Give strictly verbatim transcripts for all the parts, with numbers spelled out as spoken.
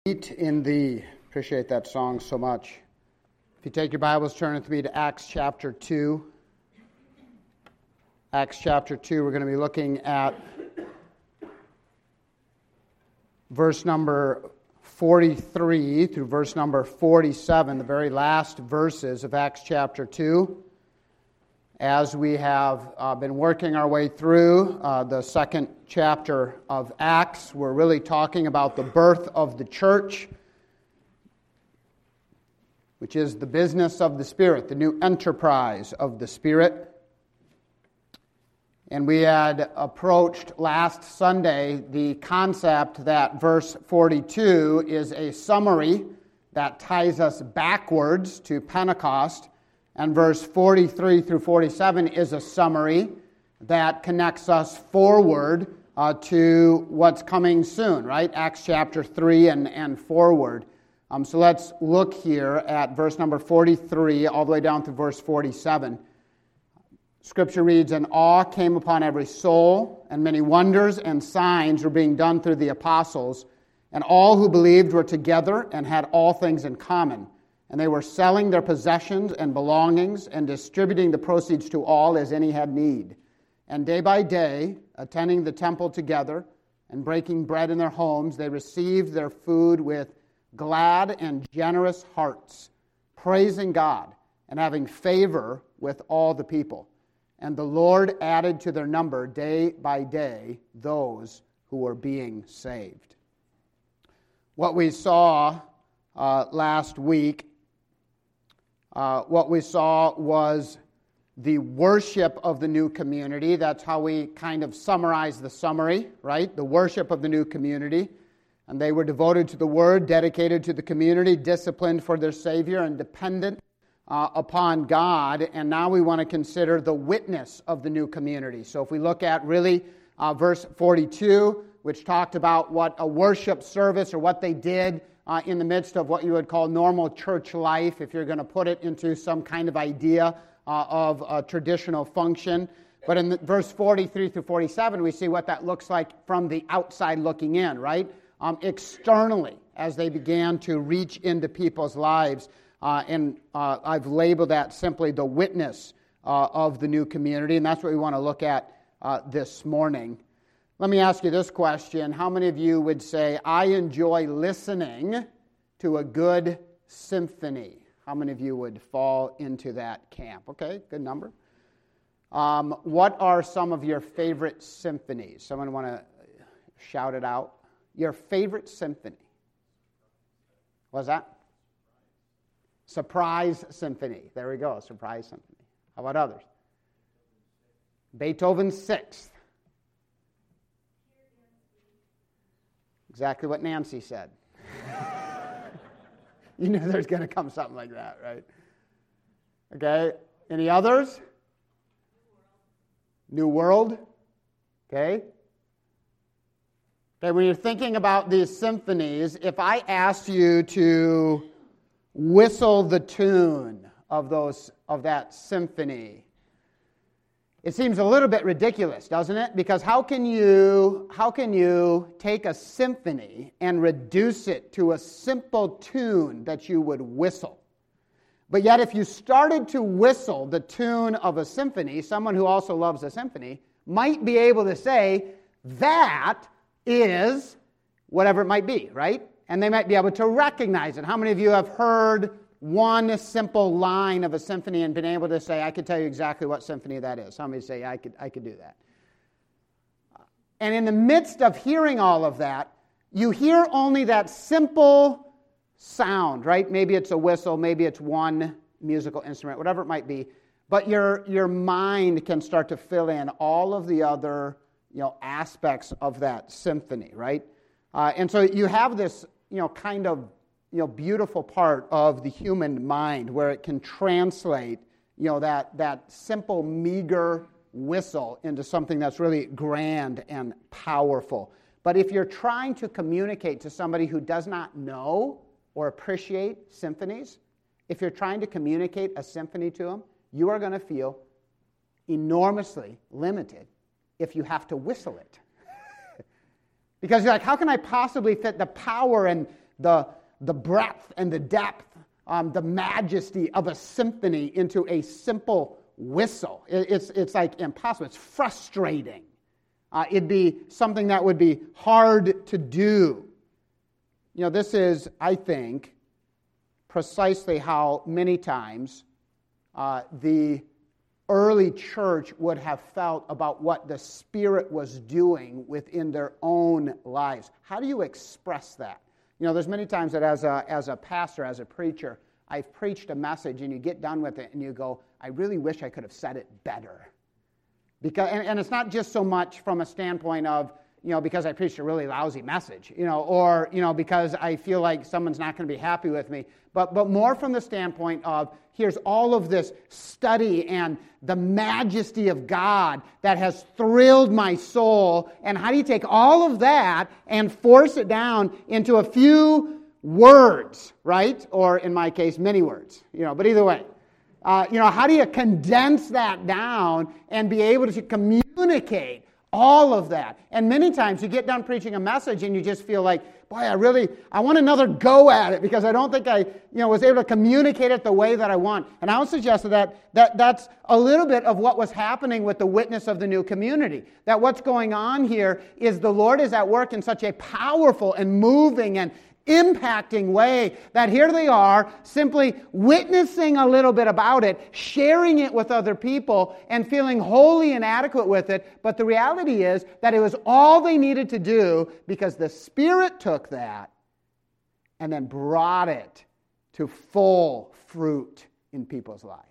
In thee. Appreciate that song so much. If you take your Bibles, turn with me to Acts chapter two. Acts chapter two, we're going to be looking at verse number forty-three through verse number forty-seven, the very last verses of Acts chapter two. As we have uh, been working our way through uh, the second chapter of Acts, we're really talking about the birth of the church, which is the business of the Spirit, the new enterprise of the Spirit. And we had approached last Sunday the concept that verse forty-two is a summary that ties us backwards to Pentecost, and verse forty-three through forty-seven is a summary that connects us forward uh, to what's coming soon, right? Acts chapter three and, and forward. Um, so let's look here at verse number forty-three all the way down to verse forty-seven. Scripture reads, "And awe came upon every soul, and many wonders and signs were being done through the apostles. And all who believed were together and had all things in common. And they were selling their possessions and belongings and distributing the proceeds to all as any had need. And day by day, attending the temple together and breaking bread in their homes, they received their food with glad and generous hearts, praising God and having favor with all the people. And the Lord added to their number day by day those who were being saved." What we saw uh, last week Uh, what we saw was the worship of the new community. That's how we kind of summarize the summary, right? The worship of the new community. And they were devoted to the Word, dedicated to the community, disciplined for their Savior, and dependent uh, upon God. And now we want to consider the witness of the new community. So if we look at really uh, verse forty-two, which talked about what a worship service or what they did Uh, in the midst of what you would call normal church life, if you're going to put it into some kind of idea uh, of a traditional function. But in the, verse forty-three through forty-seven, we see what that looks like from the outside looking in, right? Um, externally, as they began to reach into people's lives. Uh, and uh, I've labeled that simply the witness uh, of the new community, and that's what we want to look at uh, this morning. Let me ask you this question. How many of you would say, "I enjoy listening to a good symphony"? How many of you would fall into that camp? Okay, good number. Um, what are some of your favorite symphonies? Someone want to shout it out? Your favorite symphony? What's that? Surprise Symphony. There we go, Surprise Symphony. How about others? Beethoven's Sixth. Exactly what Nancy said. You knew there's going to come something like that, right? Okay. Any others? New World. Okay. Okay, when you're thinking about these symphonies, if I asked you to whistle the tune of those of that symphony, it seems a little bit ridiculous, doesn't it? Because how can you how can you take a symphony and reduce it to a simple tune that you would whistle? But yet if you started to whistle the tune of a symphony, someone who also loves a symphony might be able to say, that is whatever it might be, right? And they might be able to recognize it. How many of you have heard one simple line of a symphony and been able to say, "I could tell you exactly what symphony that is"? How many say, "I could, I could do that"? And in the midst of hearing all of that, you hear only that simple sound, right? Maybe it's a whistle, maybe it's one musical instrument, whatever it might be. But your your mind can start to fill in all of the other, you know, aspects of that symphony, right? Uh, and so you have this, you know, kind of you know, beautiful part of the human mind where it can translate, you know, that, that simple, meager whistle into something that's really grand and powerful. But if you're trying to communicate to somebody who does not know or appreciate symphonies, if you're trying to communicate a symphony to them, you are going to feel enormously limited if you have to whistle it. Because you're like, how can I possibly fit the power and the, the breadth and the depth, um, the majesty of a symphony into a simple whistle. It, it's, it's like impossible. It's frustrating. Uh, it'd be something that would be hard to do. You know, this is, I think, precisely how many times uh, the early church would have felt about what the Spirit was doing within their own lives. How do you express that? You know, there's many times that as a, as a pastor, as a preacher, I've preached a message and you get done with it and you go, I really wish I could have said it better. Because, and, and it's not just so much from a standpoint of, you know, because I preached a really lousy message, you know, or, you know, because I feel like someone's not going to be happy with me, but, but more from the standpoint of, here's all of this study and the majesty of God that has thrilled my soul, and how do you take all of that and force it down into a few words, right? Or in my case, many words, you know, but either way. Uh, you know, how do you condense that down and be able to communicate all of that? And many times you get done preaching a message and you just feel like, boy, I really, I want another go at it because I don't think I, you know, was able to communicate it the way that I want. And I would suggest that, that that's a little bit of what was happening with the witness of the new community. That what's going on here is the Lord is at work in such a powerful and moving and impacting way that here they are simply witnessing a little bit about it, sharing it with other people, and feeling wholly inadequate with it. But the reality is that it was all they needed to do because the Spirit took that and then brought it to full fruit in people's lives.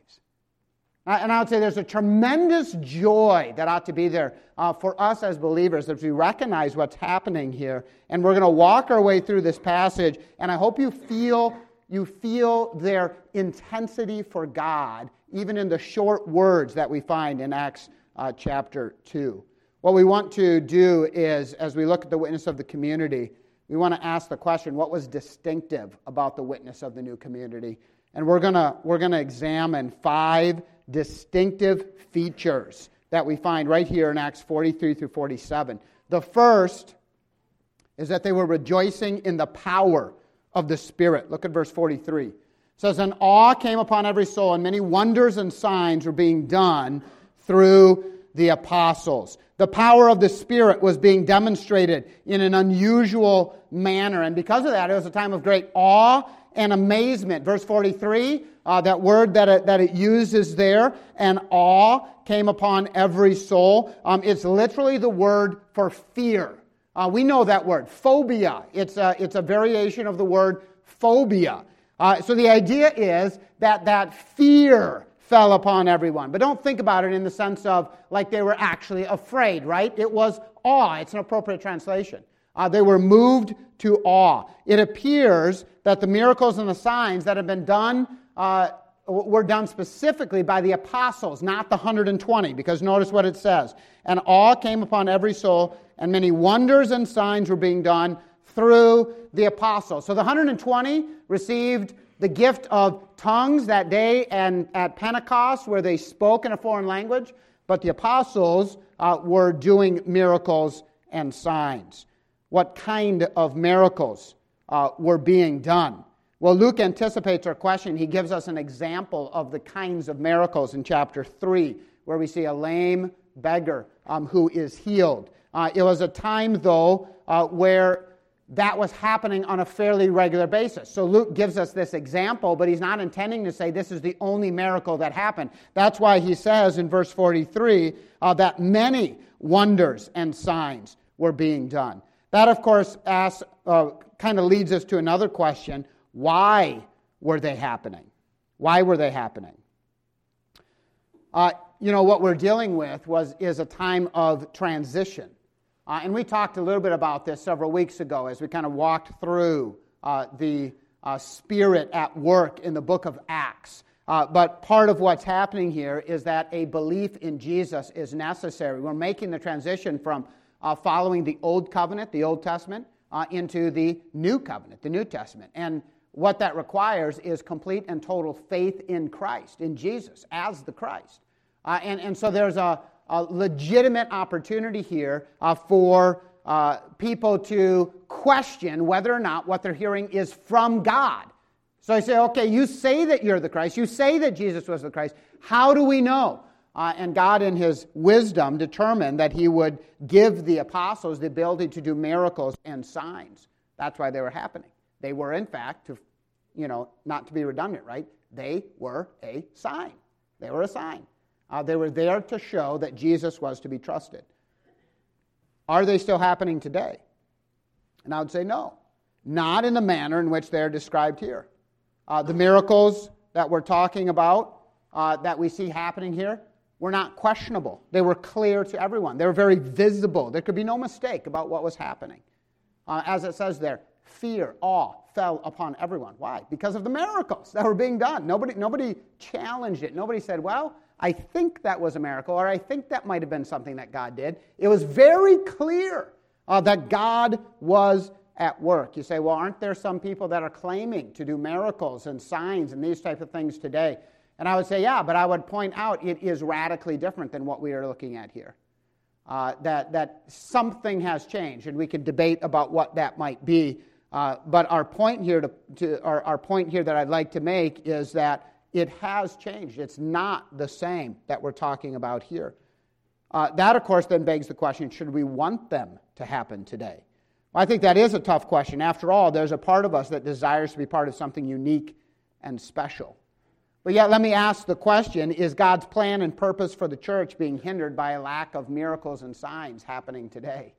And I would say there's a tremendous joy that ought to be there uh, for us as believers as we recognize what's happening here. And we're going to walk our way through this passage, and I hope you feel you feel their intensity for God, even in the short words that we find in Acts uh, chapter two. What we want to do is, as we look at the witness of the community, we want to ask the question, what was distinctive about the witness of the new community? And we're going to we're going to examine five distinctive features that we find right here in Acts forty-three through forty-seven. The first is that they were rejoicing in the power of the Spirit. Look at verse forty-three. It says, "And awe came upon every soul, and many wonders and signs were being done through the apostles." The power of the Spirit was being demonstrated in an unusual manner, and because of that, it was a time of great awe and amazement. Verse forty-three, uh, that word that it, that it uses there, and awe came upon every soul. Um, it's literally the word for fear. Uh, we know that word, phobia. It's a, it's a variation of the word phobia. Uh, so the idea is that that fear fell upon everyone. But don't think about it in the sense of like they were actually afraid, right? It was awe. It's an appropriate translation. Uh, they were moved to awe. It appears that the miracles and the signs that have been done uh, were done specifically by the apostles, not the one hundred twenty, because notice what it says. "And awe came upon every soul, and many wonders and signs were being done through the apostles." So the one hundred twenty received the gift of tongues that day and at Pentecost, where they spoke in a foreign language, but the apostles uh, were doing miracles and signs. What kind of miracles uh, were being done? Well, Luke anticipates our question. He gives us an example of the kinds of miracles in chapter three, where we see a lame beggar um, who is healed. Uh, it was a time, though, uh, where that was happening on a fairly regular basis. So Luke gives us this example, but he's not intending to say this is the only miracle that happened. That's why he says in verse forty-three uh, that many wonders and signs were being done. That, of course, asks, uh, kind of leads us to another question. Why were they happening? Why were they happening? Uh, you know, what we're dealing with was is a time of transition. Uh, and we talked a little bit about this several weeks ago as we kind of walked through uh, the uh, Spirit at work in the book of Acts. Uh, but part of what's happening here is that a belief in Jesus is necessary. We're making the transition from uh, following the Old Covenant, the Old Testament, uh, into the New Covenant, the New Testament. And what that requires is complete and total faith in Christ, in Jesus, as the Christ. Uh, and, and so there's a, a legitimate opportunity here uh, for uh, people to question whether or not what they're hearing is from God. So I say, okay, you say that you're the Christ. You say that Jesus was the Christ. How do we know? Uh, and God, in His wisdom, determined that He would give the apostles the ability to do miracles and signs. That's why they were happening. They were, in fact, to, you know, not to be redundant, right? They were a sign. They were a sign. Uh, they were there to show that Jesus was to be trusted. Are they still happening today? And I would say no. Not in the manner in which they're described here. Uh, the miracles that we're talking about, uh, that we see happening here, were not questionable. They were clear to everyone. They were very visible. There could be no mistake about what was happening. Uh, as it says there, fear, awe fell upon everyone. Why? Because of the miracles that were being done. Nobody, nobody challenged it. Nobody said, well, I think that was a miracle, or I think that might have been something that God did. It was very clear uh, that God was at work. You say, well, aren't there some people that are claiming to do miracles and signs and these type of things today? And I would say, yeah, but I would point out it is radically different than what we are looking at here. Uh, that, that something has changed, and we could debate about what that might be. Uh, but our point here to, to our, our point here that I'd like to make is that it has changed. It's not the same that we're talking about here. Uh, that, of course, then begs the question, should we want them to happen today? Well, I think that is a tough question. After all, there's a part of us that desires to be part of something unique and special. But yet, let me ask the question, is God's plan and purpose for the church being hindered by a lack of miracles and signs happening today?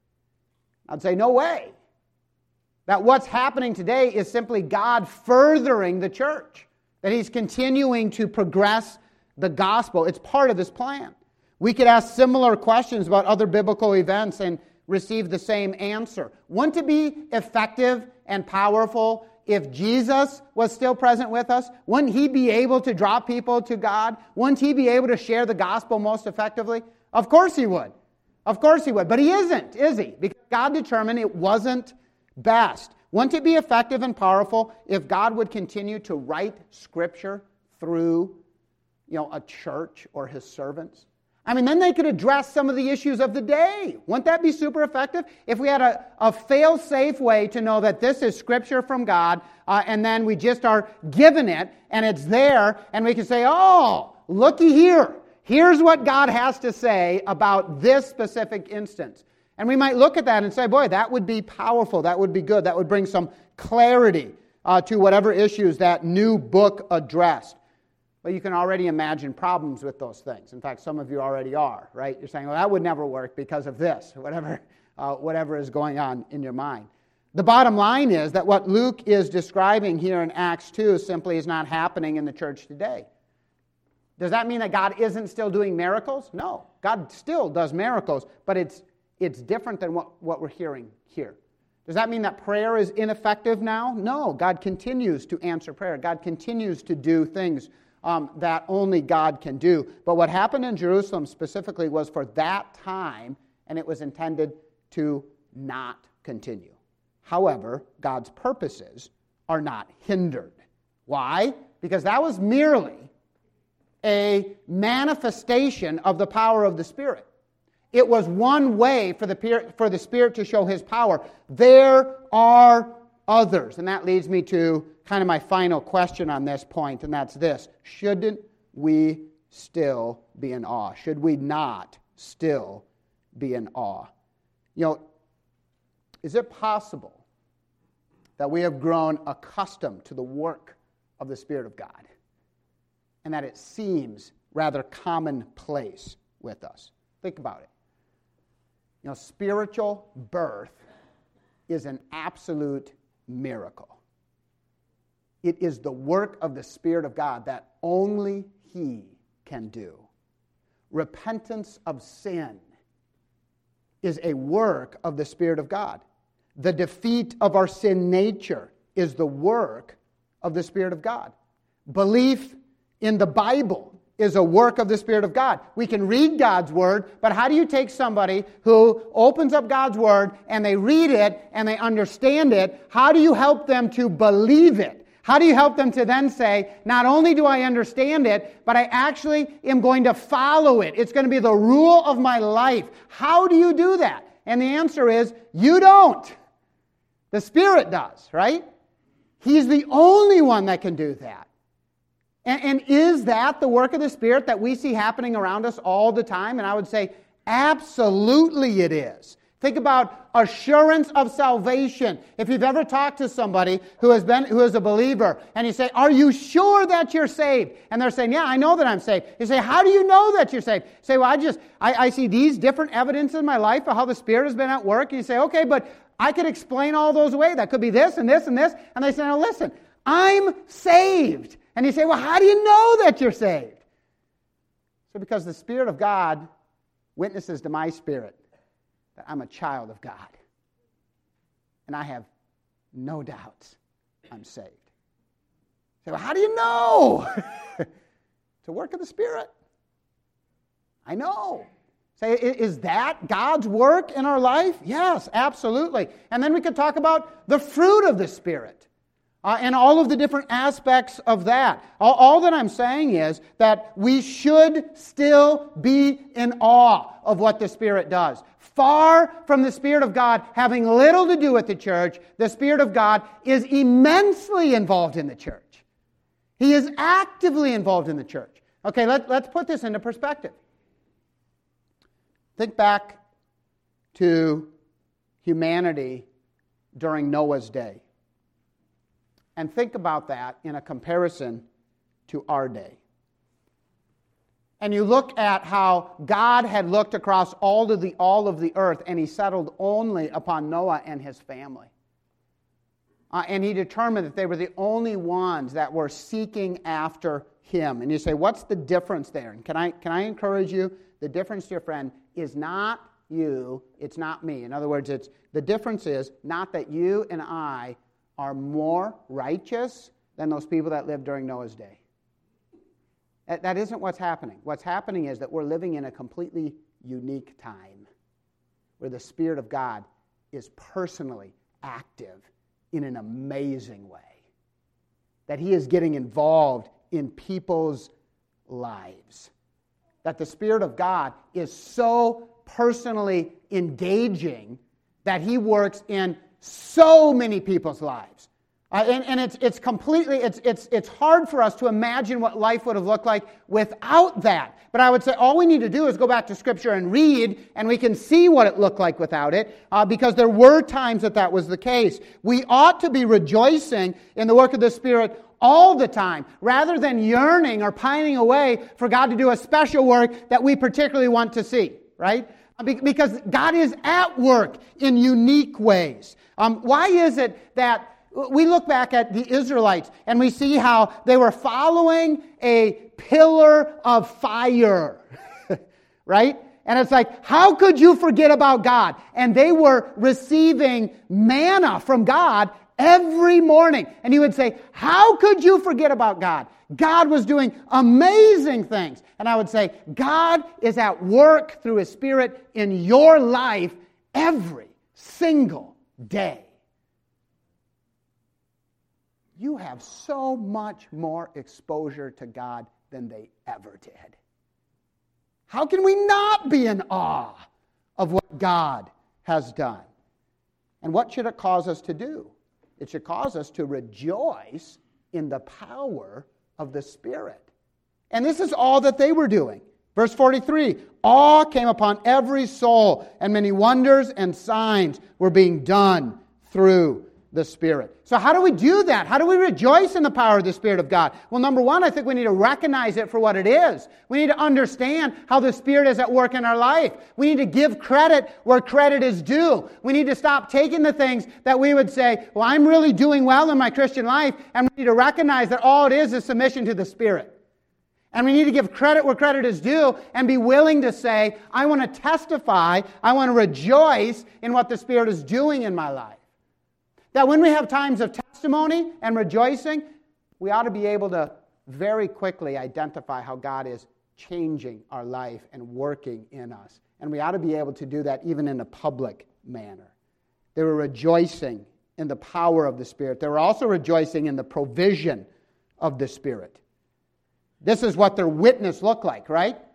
I'd say no way. That what's happening today is simply God furthering the church. That He's continuing to progress the gospel. It's part of His plan. We could ask similar questions about other biblical events and receive the same answer. Wouldn't it be effective and powerful if Jesus was still present with us? Wouldn't He be able to draw people to God? Wouldn't He be able to share the gospel most effectively? Of course He would. Of course He would. But He isn't, is He? Because God determined it wasn't best. Wouldn't it be effective and powerful if God would continue to write Scripture through, you know, a church or His servants? I mean, then they could address some of the issues of the day. Wouldn't that be super effective? If we had a, a fail-safe way to know that this is Scripture from God, uh, and then we just are given it, and it's there, and we can say, oh, looky here. Here's what God has to say about this specific instance. And we might look at that and say, boy, that would be powerful. That would be good. That would bring some clarity uh, to whatever issues that new book addressed. But you can already imagine problems with those things. In fact, some of you already are, right? You're saying, well, that would never work because of this, whatever, uh, whatever is going on in your mind. The bottom line is that what Luke is describing here in Acts two simply is not happening in the church today. Does that mean that God isn't still doing miracles? No. God still does miracles, but it's it's different than what, what we're hearing here. Does that mean that prayer is ineffective now? No. God continues to answer prayer. God continues to do things Um, that only God can do. But what happened in Jerusalem specifically was for that time, and it was intended to not continue. However, God's purposes are not hindered. Why? Because that was merely a manifestation of the power of the Spirit. It was one way for the, for the Spirit to show His power. There are others. And that leads me to kind of my final question on this point, and that's this. Shouldn't we still be in awe? Should we not still be in awe? You know, is it possible that we have grown accustomed to the work of the Spirit of God and that it seems rather commonplace with us? Think about it. You know, spiritual birth is an absolute miracle. It is the work of the Spirit of God that only He can do. Repentance of sin is a work of the Spirit of God. The defeat of our sin nature is the work of the Spirit of God. Belief in the Bible is a work of the Spirit of God. We can read God's Word, but how do you take somebody who opens up God's Word and they read it and they understand it? How do you help them to believe it? How do you help them to then say, not only do I understand it, but I actually am going to follow it. It's going to be the rule of my life. How do you do that? And the answer is, you don't. The Spirit does, right? He's the only one that can do that. And, and is that the work of the Spirit that we see happening around us all the time? And I would say, absolutely it is. Think about assurance of salvation. If you've ever talked to somebody who has been, who is a believer, and you say, are you sure that you're saved? And they're saying, yeah, I know that I'm saved. You say, how do you know that you're saved? You say, well, I just, I, I see these different evidence in my life of how the Spirit has been at work. And you say, okay, but I could explain all those away. That could be this and this and this. And they say, now listen, I'm saved. And you say, well, how do you know that you're saved? So because the Spirit of God witnesses to my spirit that I'm a child of God. And I have no doubts I'm saved. So how do you know? It's a work of the Spirit. I know. Say, is that God's work in our life? Yes, absolutely. And then we could talk about the fruit of the Spirit. Uh, and all of the different aspects of that. All, all that I'm saying is that we should still be in awe of what the Spirit does. Far from the Spirit of God having little to do with the church, the Spirit of God is immensely involved in the church. He is actively involved in the church. Okay, let, let's put this into perspective. Think back to humanity during Noah's day. And think about that in a comparison to our day. And you look at how God had looked across all of the all of the earth, and He settled only upon Noah and his family. Uh, and He determined that they were the only ones that were seeking after Him. And you say, what's the difference there? And can I can I encourage you? The difference, dear friend, is not you, it's not me. In other words, it's the difference is not that you and I are more righteous than those people that lived during Noah's day. That, that isn't what's happening. What's happening is that we're living in a completely unique time where the Spirit of God is personally active in an amazing way. That He is getting involved in people's lives. That the Spirit of God is so personally engaging that He works in so many people's lives. Uh, and and it's it's completely, it's it's it's hard for us to imagine what life would have looked like without that. But I would say all we need to do is go back to Scripture and read, and we can see what it looked like without it, uh, because there were times that that was the case. We ought to be rejoicing in the work of the Spirit all the time, rather than yearning or pining away for God to do a special work that we particularly want to see, right? Because God is at work in unique ways. Um, why is it that we look back at the Israelites and we see how they were following a pillar of fire, right? And it's like, how could you forget about God? And they were receiving manna from God every morning. And you would say, how could you forget about God? God was doing amazing things. And I would say, God is at work through His Spirit in your life every single day. You have so much more exposure to God than they ever did. How can we not be in awe of what God has done? And what should it cause us to do? It should cause us to rejoice in the power of the Spirit. And this is all that they were doing. Verse forty-three, awe came upon every soul, and many wonders and signs were being done through the Spirit. So how do we do that? How do we rejoice in the power of the Spirit of God? Well, number one, I think we need to recognize it for what it is. We need to understand how the Spirit is at work in our life. We need to give credit where credit is due. We need to stop taking the things that we would say, well, I'm really doing well in my Christian life, and we need to recognize that all it is is submission to the Spirit. And we need to give credit where credit is due and be willing to say, I want to testify, I want to rejoice in what the Spirit is doing in my life. That when we have times of testimony and rejoicing, we ought to be able to very quickly identify how God is changing our life and working in us. And we ought to be able to do that even in a public manner. They were rejoicing in the power of the Spirit. They were also rejoicing in the provision of the Spirit. This is what their witness looked like, right?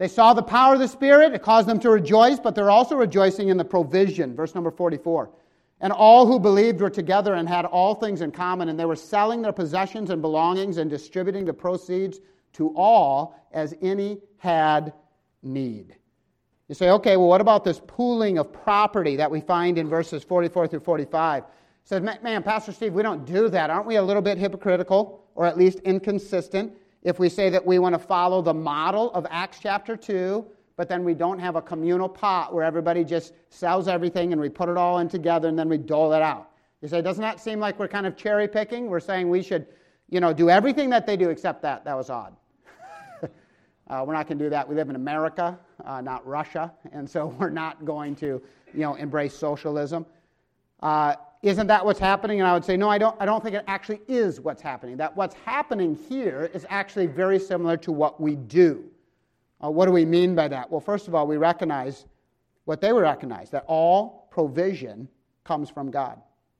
They saw the power of the Spirit. It caused them to rejoice, but they're also rejoicing in the provision. Verse number forty-four. And all who believed were together and had all things in common, and they were selling their possessions and belongings and distributing the proceeds to all as any had need. You say, okay, well, what about this pooling of property that we find in verses forty-four through forty-five? It says, man, Pastor Steve, we don't do that. Aren't we a little bit hypocritical, or at least inconsistent, if we say that we want to follow the model of Acts chapter two, but then we don't have a communal pot where everybody just sells everything and we put it all in together and then we dole it out? You say, doesn't that seem like we're kind of cherry picking? We're saying we should, you know, do everything that they do except that. That was odd. uh, we're not going to do that. We live in America, uh, not Russia, and so we're not going to, you know, embrace socialism. Uh, isn't that what's happening? And I would say, no, I don't, I don't think it actually is what's happening. That what's happening here is actually very similar to what we do. Uh, what do we mean by that? Well, first of all, we recognize what they would recognize, that all provision comes from God.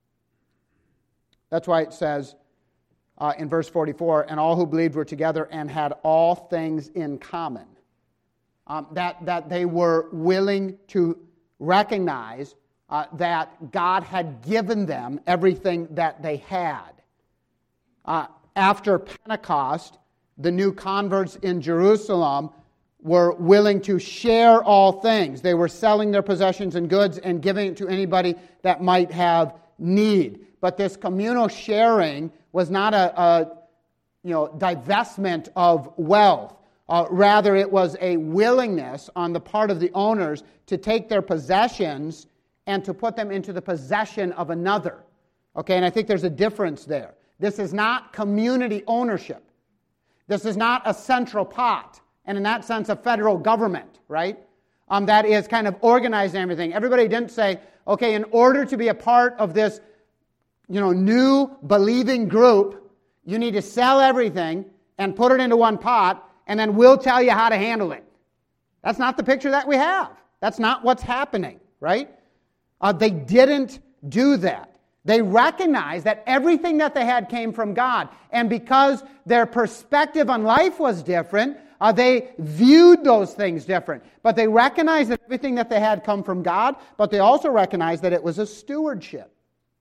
That's why it says uh, in verse forty-four, and all who believed were together and had all things in common. Um, that, that they were willing to recognize uh, that God had given them everything that they had. Uh, after Pentecost, the new converts in Jerusalem were willing to share all things. They were selling their possessions and goods and giving it to anybody that might have need. But this communal sharing was not a, a you know, divestment of wealth. Uh, rather, it was a willingness on the part of the owners to take their possessions and to put them into the possession of another. Okay, and I think there's a difference there. This is not community ownership. This is not a central pot. And in that sense, a federal government, right? Um, that is kind of organizing everything. Everybody didn't say, okay, in order to be a part of this, you know, new believing group, you need to sell everything and put it into one pot, and then we'll tell you how to handle it. That's not the picture that we have. That's not what's happening, right? Uh, they didn't do that. They recognized that everything that they had came from God. And because their perspective on life was different, Uh, they viewed those things different. But they recognized that everything that they had come from God, but they also recognized that it was a stewardship.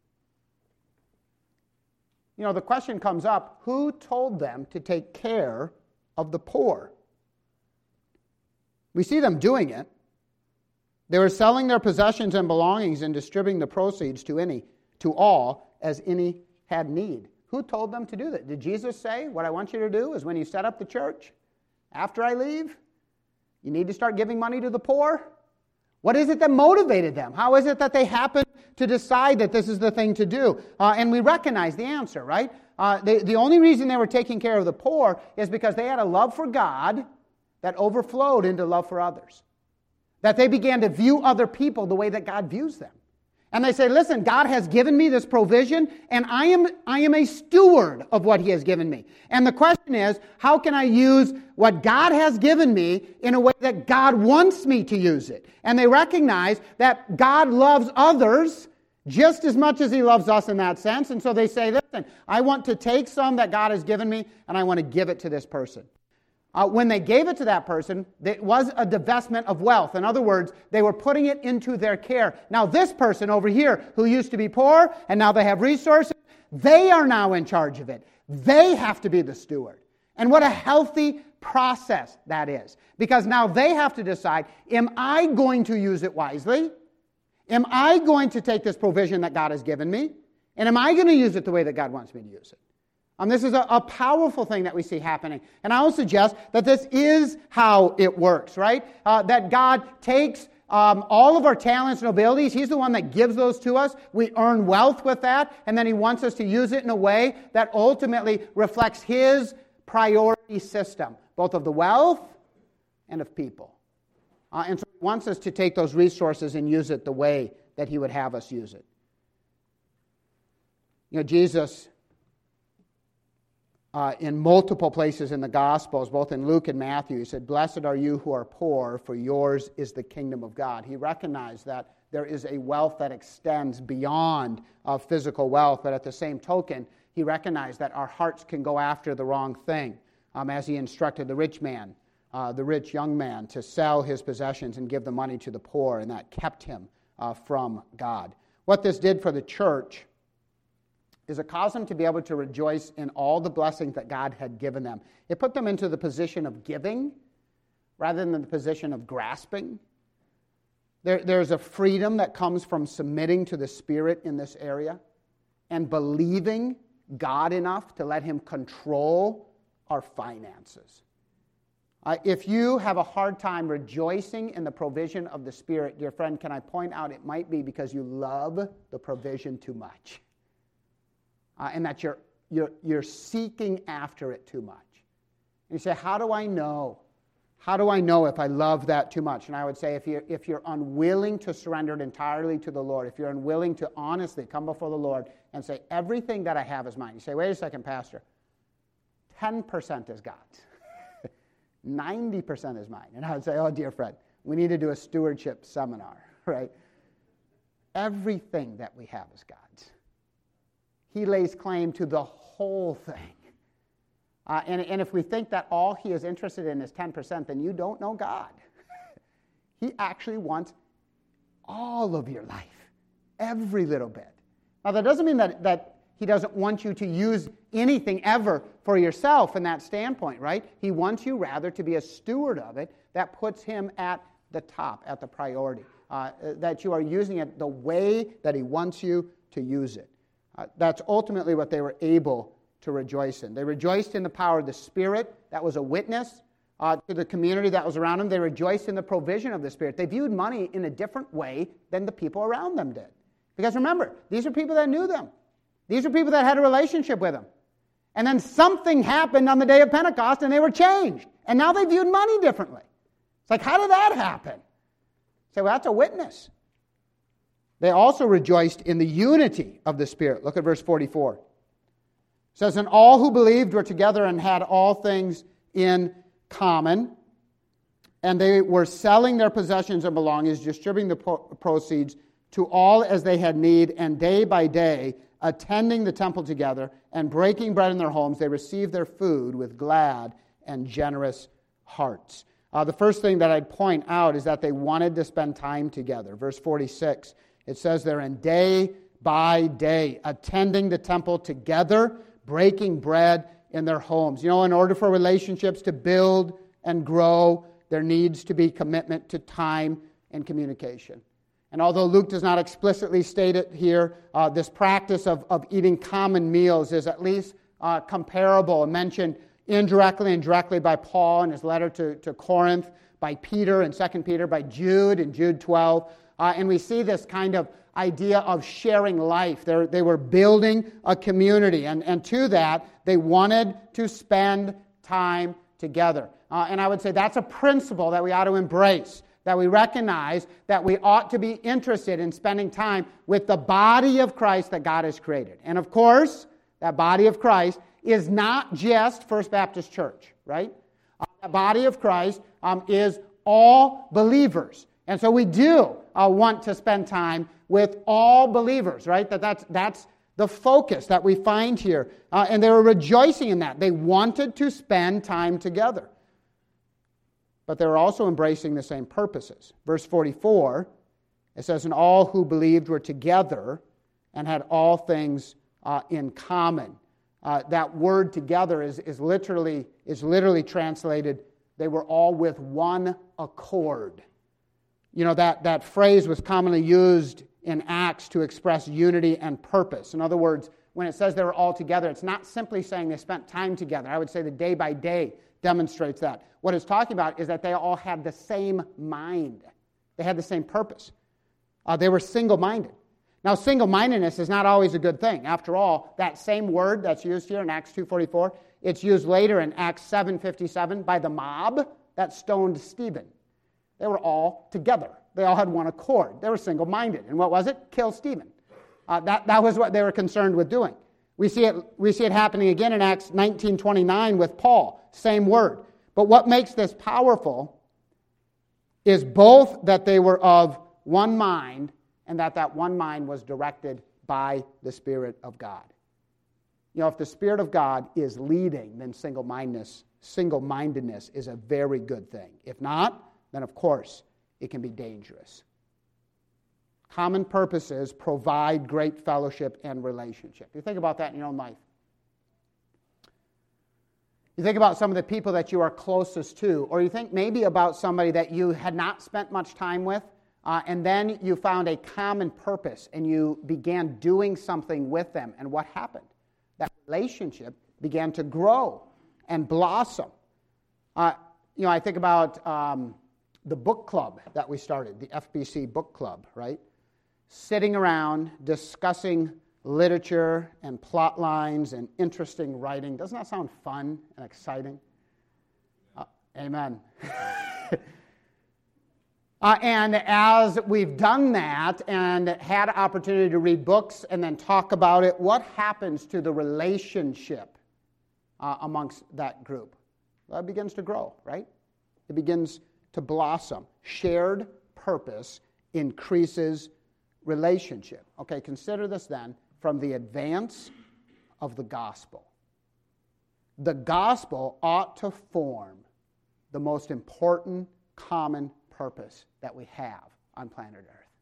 You know, the question comes up, who told them to take care of the poor? We see them doing it. They were selling their possessions and belongings and distributing the proceeds to any, to all, as any had need. Who told them to do that? Did Jesus say, what I want you to do is when you set up the church, after I leave, you need to start giving money to the poor? What is it that motivated them? How is it that they happened to decide that this is the thing to do? Uh, and we recognize the answer, right? Uh, they, the only reason they were taking care of the poor is because they had a love for God that overflowed into love for others. That they began to view other people the way that God views them. And they say, listen, God has given me this provision, and I am, I am a steward of what He has given me. And the question is, how can I use what God has given me in a way that God wants me to use it? And they recognize that God loves others just as much as He loves us in that sense. And so they say, listen, I want to take some that God has given me, and I want to give it to this person. Uh, when they gave it to that person, it was a divestment of wealth. In other words, they were putting it into their care. Now this person over here, who used to be poor, and now they have resources, they are now in charge of it. They have to be the steward. And what a healthy process that is. Because now they have to decide, am I going to use it wisely? Am I going to take this provision that God has given me? And am I going to use it the way that God wants me to use it? Um, this is a, a powerful thing that we see happening. And I will suggest that this is how it works, right? Uh, that God takes um, all of our talents and abilities. He's the one that gives those to us. We earn wealth with that. And then He wants us to use it in a way that ultimately reflects His priority system, both of the wealth and of people. Uh, and so He wants us to take those resources and use it the way that He would have us use it. You know, Jesus... Uh, in multiple places in the Gospels, both in Luke and Matthew, He said, blessed are you who are poor, for yours is the kingdom of God. He recognized that there is a wealth that extends beyond uh, physical wealth, but at the same token, He recognized that our hearts can go after the wrong thing, um, as He instructed the rich man uh, the rich young man, to sell his possessions and give the money to the poor, and that kept him uh, from God. What this did for the church is it caused them to be able to rejoice in all the blessings that God had given them. It put them into the position of giving rather than the position of grasping. There, there's a freedom that comes from submitting to the Spirit in this area and believing God enough to let Him control our finances. Uh, if you have a hard time rejoicing in the provision of the Spirit, dear friend, can I point out it might be because you love the provision too much. Uh, and that you're, you're, you're seeking after it too much. And you say, how do I know? How do I know if I love that too much? And I would say if you're, if you're unwilling to surrender it entirely to the Lord, if you're unwilling to honestly come before the Lord and say, everything that I have is mine. You say, wait a second, Pastor, ten percent is God's. ninety percent is mine. And I would say, oh, dear friend, we need to do a stewardship seminar, right? Everything that we have is God's. He lays claim to the whole thing. Uh, and, and if we think that all He is interested in is ten percent, then you don't know God. He actually wants all of your life, every little bit. Now, that doesn't mean that, that He doesn't want you to use anything ever for yourself in that standpoint, right? He wants you rather to be a steward of it that puts Him at the top, at the priority, uh, that you are using it the way that He wants you to use it. Uh, that's ultimately what they were able to rejoice in. They rejoiced in the power of the Spirit. That was a witness uh, to the community that was around them. They rejoiced in the provision of the Spirit. They viewed money in a different way than the people around them did. Because remember, these are people that knew them. These are people that had a relationship with Him. And then something happened on the day of Pentecost and they were changed. And now they viewed money differently. It's like, how did that happen? Say, well, that's a witness. They also rejoiced in the unity of the Spirit. Look at verse forty-four. It says, and all who believed were together and had all things in common. And they were selling their possessions and belongings, distributing the proceeds to all as they had need, and day by day, attending the temple together and breaking bread in their homes, they received their food with glad and generous hearts. Uh, the first thing that I'd point out is that they wanted to spend time together. Verse forty-six, it says there, and day by day, attending the temple together, breaking bread in their homes. You know, in order for relationships to build and grow, there needs to be commitment to time and communication. And although Luke does not explicitly state it here, uh, this practice of, of eating common meals is at least uh, comparable and mentioned indirectly and directly by Paul in his letter to, to Corinth, by Peter in Second Peter, by Jude in Jude twelve. Uh, and we see this kind of idea of sharing life. They're, they were building a community, and, and to that, they wanted to spend time together. Uh, and I would say that's a principle that we ought to embrace, that we recognize that we ought to be interested in spending time with the body of Christ that God has created. And of course, that body of Christ is not just First Baptist Church, right? Uh, the body of Christ um, is all believers. And so we do uh, want to spend time with all believers, right? That that's, that's the focus that we find here. Uh, and they were rejoicing in that. They wanted to spend time together. But they were also embracing the same purposes. Verse forty-four, it says, and all who believed were together and had all things uh, in common. Uh, that word together is, is, literally, is literally translated, they were all with one accord. You know, that, that phrase was commonly used in Acts to express unity and purpose. In other words, when it says they were all together, it's not simply saying they spent time together. I would say the day by day demonstrates that. What it's talking about is that they all had the same mind. They had the same purpose. Uh, they were single-minded. Now, single-mindedness is not always a good thing. After all, that same word that's used here in Acts two forty-four, it's used later in Acts seven fifty-seven by the mob that stoned Stephen. They were all together. They all had one accord. They were single-minded. And what was it? Kill Stephen. Uh, that, that was what they were concerned with doing. We see it, we see it happening again in Acts nineteen twenty-nine with Paul. Same word. But what makes this powerful is both that they were of one mind and that that one mind was directed by the Spirit of God. You know, if the Spirit of God is leading, then single-mindedness single-mindedness is a very good thing. If not, then of course it can be dangerous. Common purposes provide great fellowship and relationship. You think about that in your own life. You think about some of the people that you are closest to, or you think maybe about somebody that you had not spent much time with, uh, and then you found a common purpose and you began doing something with them. And what happened? That relationship began to grow and blossom. Uh, you know, I think about um, the book club that we started, the F B C book club, right? Sitting around discussing literature and plot lines and interesting writing. Doesn't that sound fun and exciting? Uh, amen. uh, and as we've done that and had opportunity to read books and then talk about it, what happens to the relationship uh, amongst that group? Well, it begins to grow, right? It begins to blossom. Shared purpose increases relationship. Okay, consider this then from the advance of the gospel. The gospel ought to form the most important common purpose that we have on planet Earth.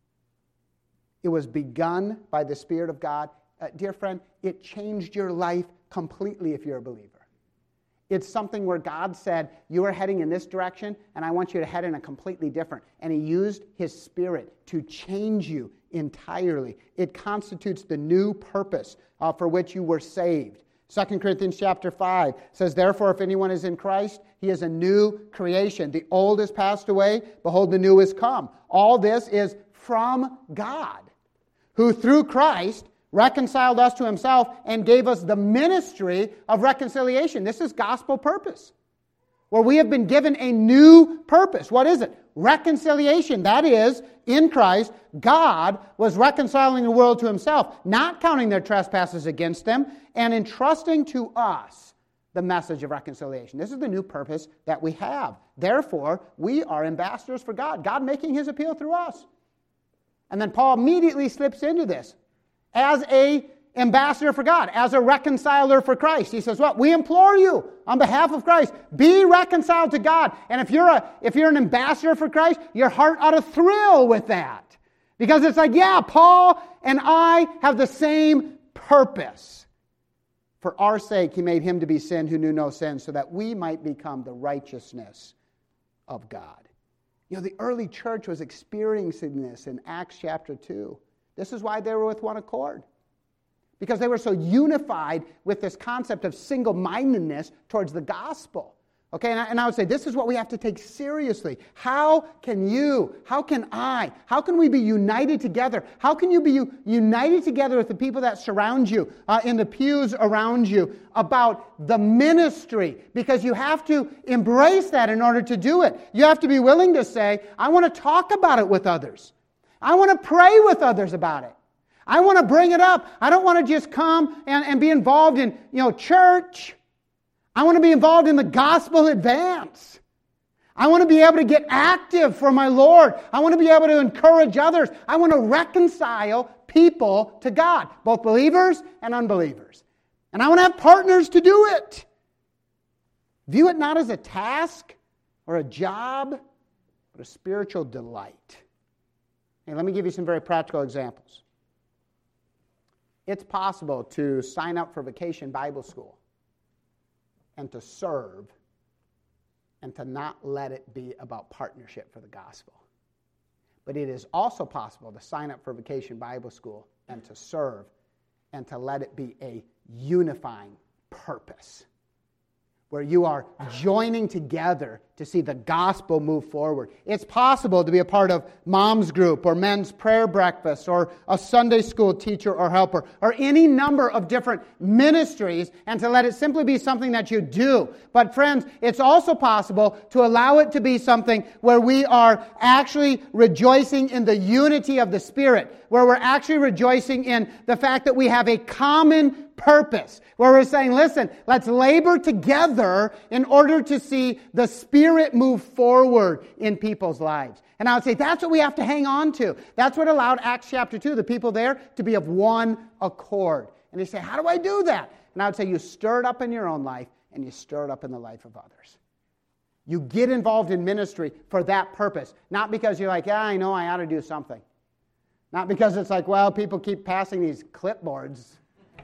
It was begun by the Spirit of God. Uh, dear friend, it changed your life completely if you're a believer. It's something where God said, you are heading in this direction, and I want you to head in a completely different. And He used His Spirit to change you entirely. It constitutes the new purpose uh, for which you were saved. Second Corinthians chapter five says, therefore, if anyone is in Christ, he is a new creation. The old has passed away, behold, the new is come. All this is from God, who through Christ reconciled us to Himself and gave us the ministry of reconciliation. This is gospel purpose, where we have been given a new purpose. What is it? Reconciliation. That is, in Christ, God was reconciling the world to Himself, not counting their trespasses against them, and entrusting to us the message of reconciliation. This is the new purpose that we have. Therefore, we are ambassadors for God, God making His appeal through us. And then Paul immediately slips into this. As a ambassador for God, as a reconciler for Christ. He says, what? We implore you on behalf of Christ, be reconciled to God. And if you're a if you're an ambassador for Christ, your heart ought to thrill with that. Because it's like, yeah, Paul and I have the same purpose. For our sake, He made Him to be sin who knew no sin, so that we might become the righteousness of God. You know, the early church was experiencing this in Acts chapter two. This is why they were with one accord. Because they were so unified with this concept of single-mindedness towards the gospel. Okay, and I, and I would say this is what we have to take seriously. How can you, how can I, how can we be united together? How can you be u- united together with the people that surround you, uh, in the pews around you, about the ministry? Because you have to embrace that in order to do it. You have to be willing to say, I want to talk about it with others. I want to pray with others about it. I want to bring it up. I don't want to just come and, and be involved in, you know, church. I want to be involved in the gospel advance. I want to be able to get active for my Lord. I want to be able to encourage others. I want to reconcile people to God, both believers and unbelievers. And I want to have partners to do it. View it not as a task or a job, but a spiritual delight. Hey, let me give you some very practical examples. It's possible to sign up for Vacation Bible School and to serve and to not let it be about partnership for the gospel. But it is also possible to sign up for Vacation Bible School and to serve and to let it be a unifying purpose, where you are joining together to see the gospel move forward. It's possible to be a part of mom's group or men's prayer breakfast or a Sunday school teacher or helper or any number of different ministries and to let it simply be something that you do. But friends, it's also possible to allow it to be something where we are actually rejoicing in the unity of the Spirit, where we're actually rejoicing in the fact that we have a common purpose, where we're saying, listen, let's labor together in order to see the Spirit move forward in people's lives. And I would say that's what we have to hang on to. That's what allowed Acts chapter two, the people there, to be of one accord. And they say, how do I do that? And I would say you stir it up in your own life and you stir it up in the life of others. You get involved in ministry for that purpose, not because you're like, yeah, I know I ought to do something. Not because it's like, well, people keep passing these clipboards.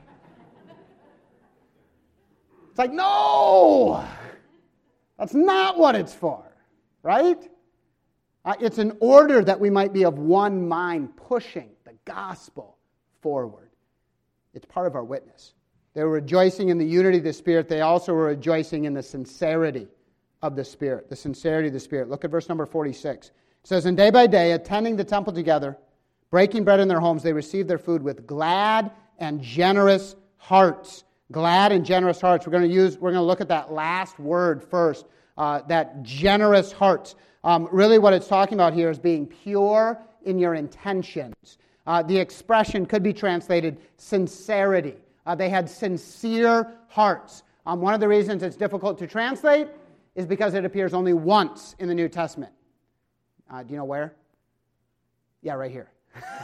It's like, no! That's not what it's for, right? Uh, it's in order that we might be of one mind, pushing the gospel forward. It's part of our witness. They were rejoicing in the unity of the Spirit. They also were rejoicing in the sincerity of the Spirit. The sincerity of the Spirit. Look at verse number forty-six. It says, and day by day, attending the temple together, breaking bread in their homes, they received their food with glad and generous hearts. Glad and generous hearts. We're going to use. We're going to look at that last word first. Uh, that generous hearts. Um, really, what it's talking about here is being pure in your intentions. Uh, the expression could be translated sincerity. Uh, they had sincere hearts. Um, one of the reasons it's difficult to translate is because it appears only once in the New Testament. Uh, do you know where? Yeah, right here.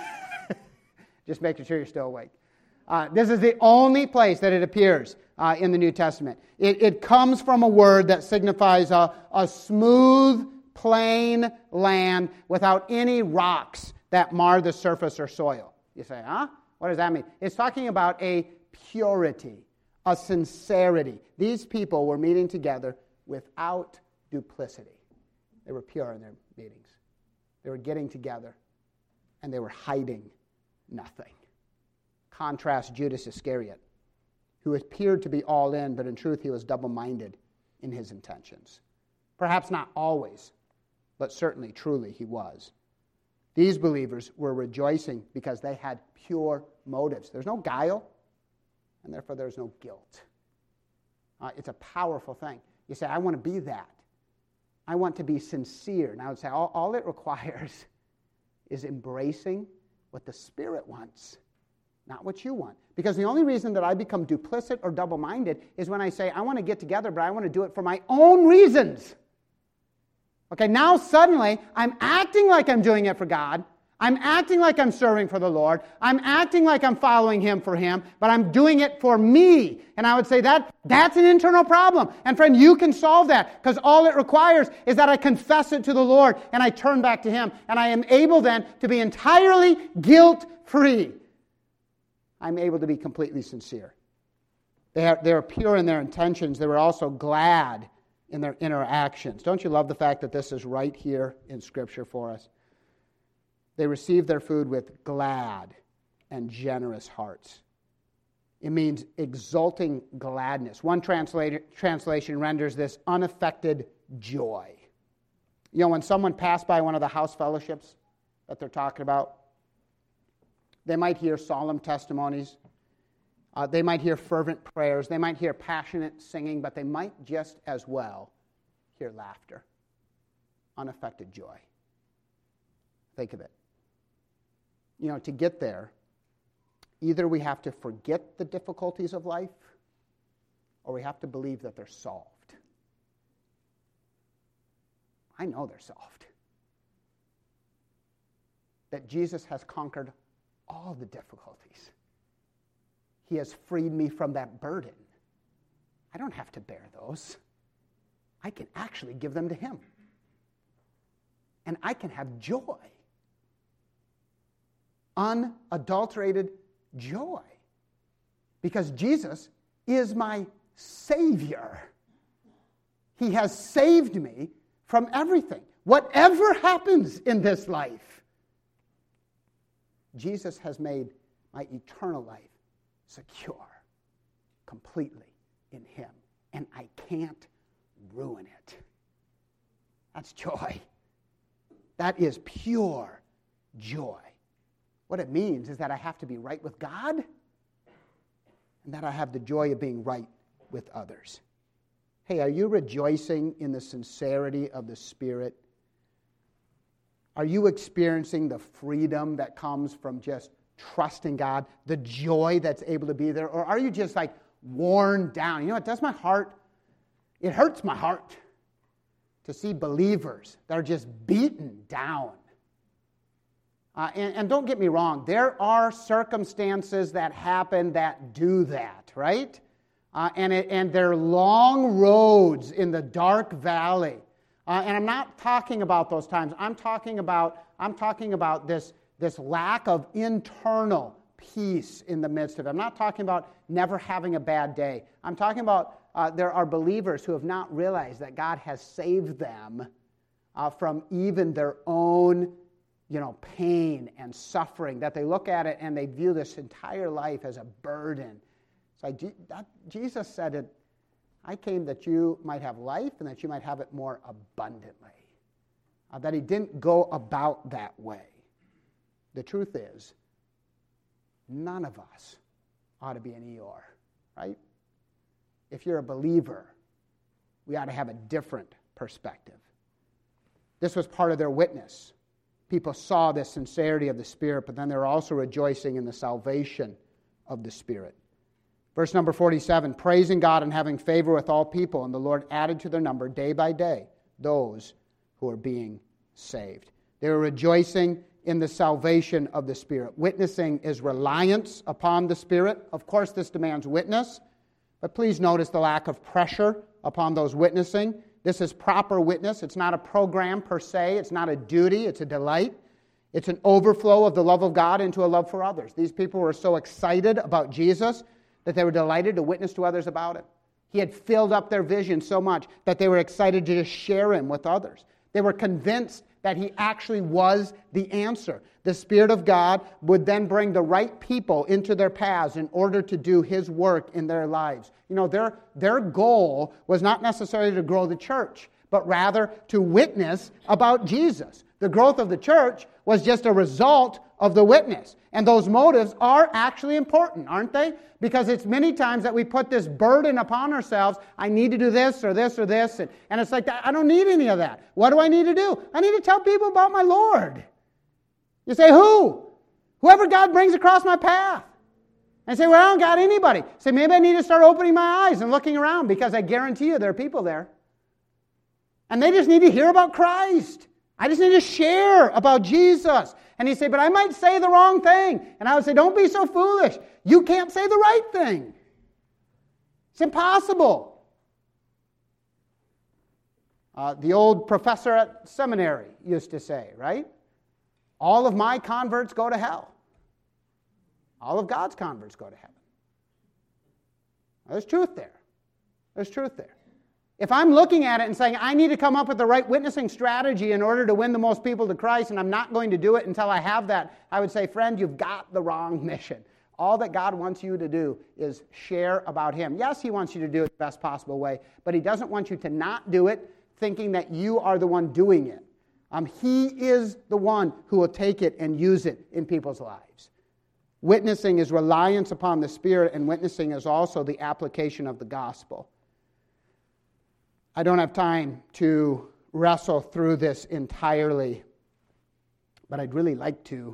Just making sure you're still awake. Uh, this is the only place that it appears uh, in the New Testament. It, it comes from a word that signifies a, a smooth, plain land without any rocks that mar the surface or soil. You say, huh? What does that mean? It's talking about a purity, a sincerity. These people were meeting together without duplicity. They were pure in their meetings. They were getting together, and they were hiding nothing. Contrast Judas Iscariot, who appeared to be all in, but in truth he was double-minded in his intentions. Perhaps not always, but certainly, truly, he was. These believers were rejoicing because they had pure motives. There's no guile, and therefore there's no guilt. Uh, it's a powerful thing. You say, I want to be that. I want to be sincere. And I would say all, all it requires is embracing what the Spirit wants, not what you want. Because the only reason that I become duplicit or double-minded is when I say, I want to get together, but I want to do it for my own reasons. Okay, now suddenly I'm acting like I'm doing it for God. I'm acting like I'm serving for the Lord. I'm acting like I'm following Him for Him, but I'm doing it for me. And I would say that that's an internal problem. And friend, you can solve that because all it requires is that I confess it to the Lord and I turn back to Him. And I am able then to be entirely guilt-free. I'm able to be completely sincere. They are, they are pure in their intentions. They were also glad in their interactions. Don't you love the fact that this is right here in Scripture for us? They received their food with glad and generous hearts. It means exulting gladness. One translate, translation renders this unaffected joy. You know, when someone passed by one of the house fellowships that they're talking about, they might hear solemn testimonies. Uh, they might hear fervent prayers. They might hear passionate singing, but they might just as well hear laughter, unaffected joy. Think of it. You know, to get there, either we have to forget the difficulties of life or we have to believe that they're solved. I know they're solved. That Jesus has conquered all the difficulties. He has freed me from that burden. I don't have to bear those. I can actually give them to Him. And I can have joy. Unadulterated joy. Because Jesus is my Savior. He has saved me from everything. Whatever happens in this life, Jesus has made my eternal life secure completely in Him. And I can't ruin it. That's joy. That is pure joy. What it means is that I have to be right with God and that I have the joy of being right with others. Hey, are you rejoicing in the sincerity of the Spirit? Are you experiencing the freedom that comes from just trusting God, the joy that's able to be there? Or are you just like worn down? You know, it does my heart, it hurts my heart to see believers that are just beaten down. Uh, and, and don't get me wrong, there are circumstances that happen that do that, right? uh, and, it, and their long roads in the dark valley. Uh, and I'm not talking about those times. I'm talking about, I'm talking about this, this lack of internal peace in the midst of it. I'm not talking about never having a bad day. I'm talking about uh, there are believers who have not realized that God has saved them uh, from even their own, you know, pain and suffering, that they look at it and they view this entire life as a burden. It's like that, Jesus said it, I came that you might have life and that you might have it more abundantly. Uh, that he didn't go about that way. The truth is, none of us ought to be an Eeyore, right? If you're a believer, we ought to have a different perspective. This was part of their witness. People saw the sincerity of the Spirit, but then they were also rejoicing in the salvation of the Spirit. Verse number forty-seven, praising God and having favor with all people, and the Lord added to their number day by day those who are being saved. They were rejoicing in the salvation of the Spirit. Witnessing is reliance upon the Spirit. Of course, this demands witness, but please notice the lack of pressure upon those witnessing. This is proper witness. It's not a program per se. It's not a duty. It's a delight. It's an overflow of the love of God into a love for others. These people were so excited about Jesus that they were delighted to witness to others about it. He had filled up their vision so much that they were excited to just share him with others. They were convinced that he actually was the answer. The Spirit of God would then bring the right people into their paths in order to do his work in their lives. You know, their, their goal was not necessarily to grow the church, but rather to witness about Jesus. The growth of the church was just a result of the witness. And those motives are actually important, aren't they? Because it's many times that we put this burden upon ourselves. I need to do this or this or this. And, and it's like, I don't need any of that. What do I need to do? I need to tell people about my Lord. You say, who? Whoever God brings across my path. And say, well, I don't got anybody. Say, maybe I need to start opening my eyes and looking around, because I guarantee you there are people there. And they just need to hear about Christ. I just need to share about Jesus. And he'd say, but I might say the wrong thing. And I would say, don't be so foolish. You can't say the right thing. It's impossible. Uh, the old professor at seminary used to say, right? All of my converts go to hell. All of God's converts go to heaven. There's truth there. There's truth there. If I'm looking at it and saying, I need to come up with the right witnessing strategy in order to win the most people to Christ, and I'm not going to do it until I have that, I would say, friend, you've got the wrong mission. All that God wants you to do is share about him. Yes, he wants you to do it the best possible way, but he doesn't want you to not do it thinking that you are the one doing it. Um, he is the one who will take it and use it in people's lives. Witnessing is reliance upon the Spirit, and witnessing is also the application of the gospel. I don't have time to wrestle through this entirely, but I'd really like to.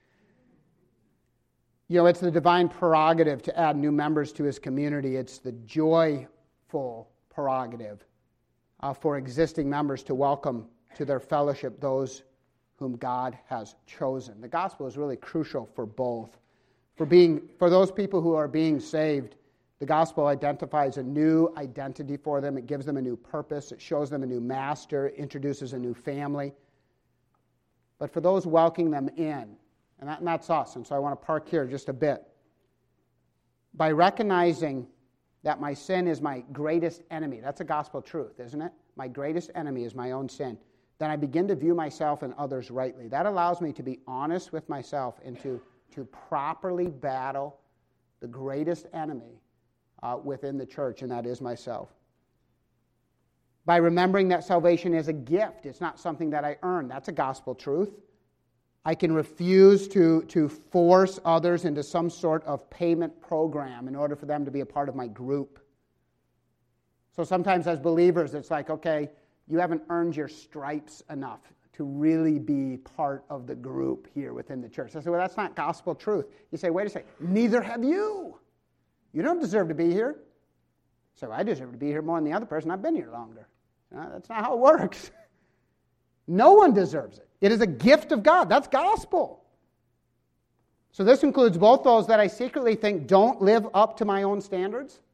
You know, it's the divine prerogative to add new members to his community. It's the joyful prerogative uh, for existing members to welcome to their fellowship those whom God has chosen. The gospel is really crucial for both. For being, for those people who are being saved, the gospel identifies a new identity for them. It gives them a new purpose. It shows them a new master. It introduces a new family. But for those welcoming them in, and, that, and that's us, and so I want to park here just a bit. By recognizing that my sin is my greatest enemy, that's a gospel truth, isn't it? My greatest enemy is my own sin. Then I begin to view myself and others rightly. That allows me to be honest with myself and to, to properly battle the greatest enemy Uh, within the church, and that is myself. By remembering that salvation is a gift, it's not something that I earn. That's a gospel truth. I can refuse to, to force others into some sort of payment program in order for them to be a part of my group. So sometimes as believers, it's like, okay, you haven't earned your stripes enough to really be part of the group here within the church. I say, well, that's not gospel truth. You say, wait a second, neither have you. You don't deserve to be here. So I deserve to be here more than the other person. I've been here longer. Uh, that's not how it works. No one deserves it. It is a gift of God. That's gospel. So this includes both those that I secretly think don't live up to my own standards,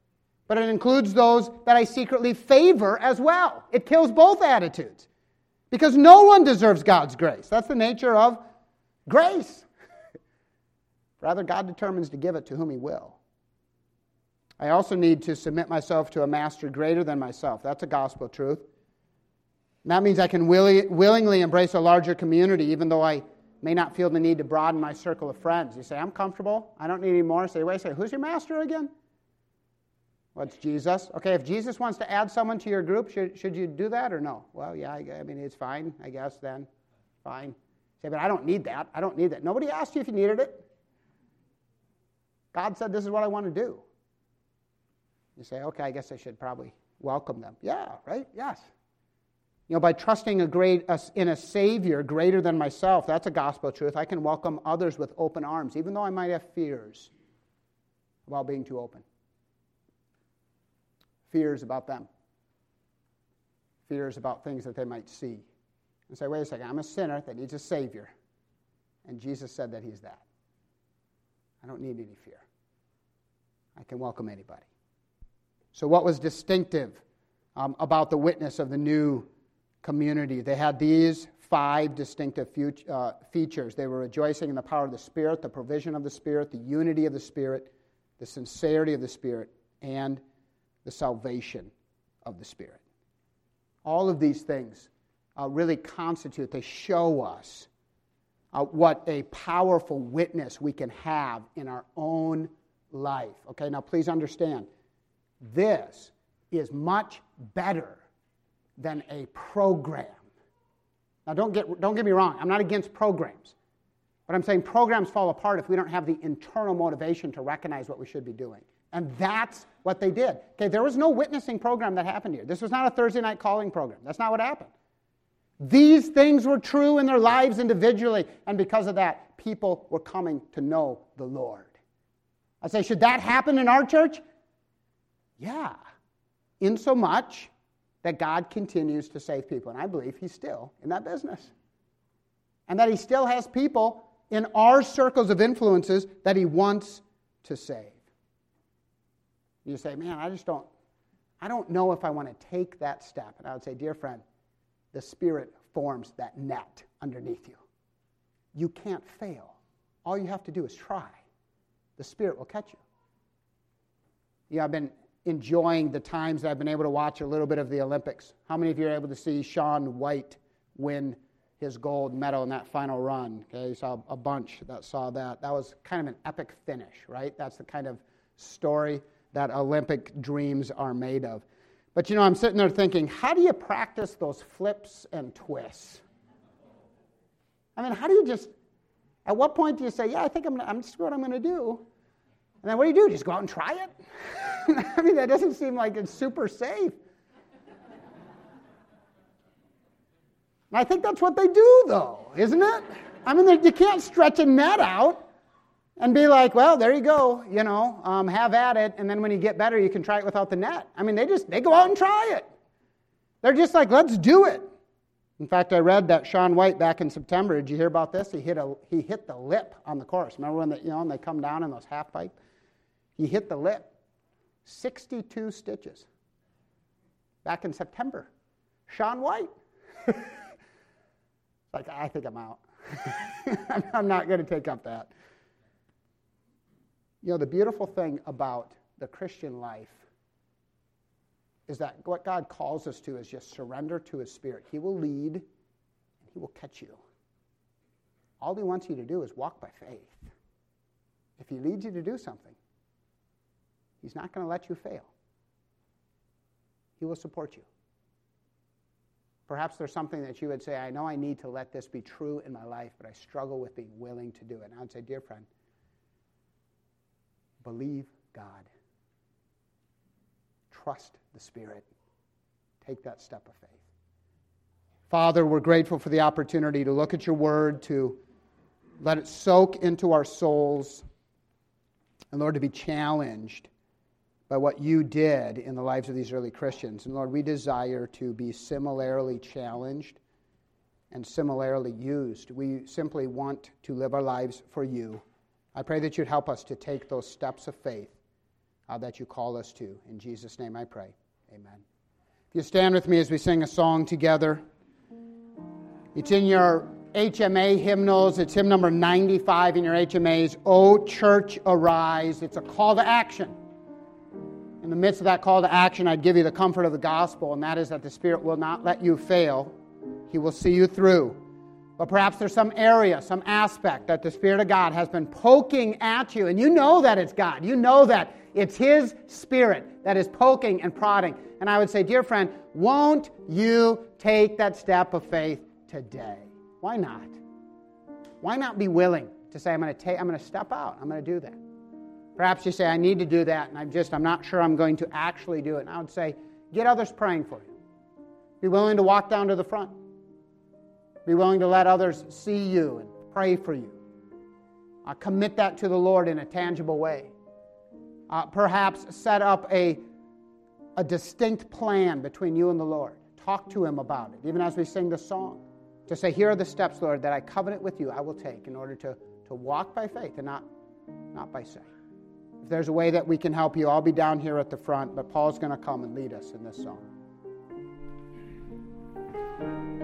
but it includes those that I secretly favor as well. It kills both attitudes. Because no one deserves God's grace. That's the nature of grace. Rather, God determines to give it to whom He will. I also need to submit myself to a master greater than myself. That's a gospel truth. And that means I can willi- willingly embrace a larger community, even though I may not feel the need to broaden my circle of friends. You say, I'm comfortable. I don't need any more. Say, wait a second, who's your master again? Well, it's Jesus. Okay, if Jesus wants to add someone to your group, should, should you do that or no? Well, yeah, I, I mean, it's fine, I guess, then. Fine. Say, but I don't need that. I don't need that. Nobody asked you if you needed it. God said, this is what I want to do. You say, okay, I guess I should probably welcome them. Yeah, right? Yes. You know, by trusting a great, a, in a Savior greater than myself, that's a gospel truth. I can welcome others with open arms, even though I might have fears about being too open. Fears about them. Fears about things that they might see. And say, wait a second, I'm a sinner that needs a Savior. And Jesus said that He's that. I don't need any fear. I can welcome anybody. So what was distinctive um, about the witness of the new community? They had these five distinctive fut- uh, features. They were rejoicing in the power of the Spirit, the provision of the Spirit, the unity of the Spirit, the sincerity of the Spirit, and the salvation of the Spirit. All of these things uh, really constitute, they show us uh, what a powerful witness we can have in our own life. Okay, now please understand, this is much better than a program. Now don't get, don't get me wrong, I'm not against programs. But I'm saying programs fall apart if we don't have the internal motivation to recognize what we should be doing. And that's what they did. Okay, there was no witnessing program that happened here. This was not a Thursday night calling program. That's not what happened. These things were true in their lives individually, and because of that, people were coming to know the Lord. I say, should that happen in our church? Yeah, insomuch that God continues to save people. And I believe He's still in that business. And that He still has people in our circles of influences that He wants to save. You say, man, I just don't, I don't know if I want to take that step. And I would say, dear friend, the Spirit forms that net underneath you. You can't fail. All you have to do is try. The Spirit will catch you. Yeah, I've been enjoying the times that I've been able to watch a little bit of the Olympics. How many of you are able to see Shaun White win his gold medal in that final run? Okay, you saw a bunch that saw that. That was kind of an epic finish, right? That's the kind of story that Olympic dreams are made of. But you know, I'm sitting there thinking, how do you practice those flips and twists? I mean, how do you just, at what point do you say, yeah, I think I'm, I'm just what I'm going to do? And then what do you do? Just go out and try it? I mean, that doesn't seem like it's super safe. And I think that's what they do, though, isn't it? I mean, you can't stretch a net out and be like, well, there you go, you know, um, have at it, and then when you get better, you can try it without the net. I mean, they just, they go out and try it. They're just like, let's do it. In fact, I read that Shaun White back in September, did you hear about this? He hit a he hit the lip on the course. Remember when they, you know, when they come down in those half pipe? He hit the lip. sixty-two stitches. Back in September. Shaun White. Like, I think I'm out. I'm not going to take up that. You know, the beautiful thing about the Christian life is that what God calls us to is just surrender to His Spirit. He will lead, and He will catch you. All He wants you to do is walk by faith. If He leads you to do something, He's not going to let you fail. He will support you. Perhaps there's something that you would say, I know I need to let this be true in my life, but I struggle with being willing to do it. And I would say, dear friend, believe God. Trust the Spirit. Take that step of faith. Father, we're grateful for the opportunity to look at your word, to let it soak into our souls, and Lord, to be challenged by what you did in the lives of these early Christians. And Lord, we desire to be similarly challenged and similarly used. We simply want to live our lives for you. I pray that you'd help us to take those steps of faith uh, that you call us to. In Jesus' name I pray. Amen. If you stand with me as we sing a song together. It's in your H M A hymnals. It's hymn number ninety-five in your H M As. O Church, Arise. It's a call to action. In the midst of that call to action, I'd give you the comfort of the gospel, and that is that the Spirit will not let you fail. He will see you through. But perhaps there's some area, some aspect that the Spirit of God has been poking at you, and you know that it's God. You know that it's His Spirit that is poking and prodding. And I would say, dear friend, won't you take that step of faith today? Why not? Why not be willing to say, I'm going to take, I'm going to step out. I'm going to do that. Perhaps you say, I need to do that, and I'm just, I'm not sure I'm going to actually do it. And I would say, get others praying for you. Be willing to walk down to the front. Be willing to let others see you and pray for you. Uh, commit that to the Lord in a tangible way. Uh, perhaps set up a, a distinct plan between you and the Lord. Talk to Him about it, even as we sing the song. To say, here are the steps, Lord, that I covenant with you I will take in order to, to walk by faith and not, not by sight. If there's a way that we can help you, I'll be down here at the front, but Paul's going to come and lead us in this song.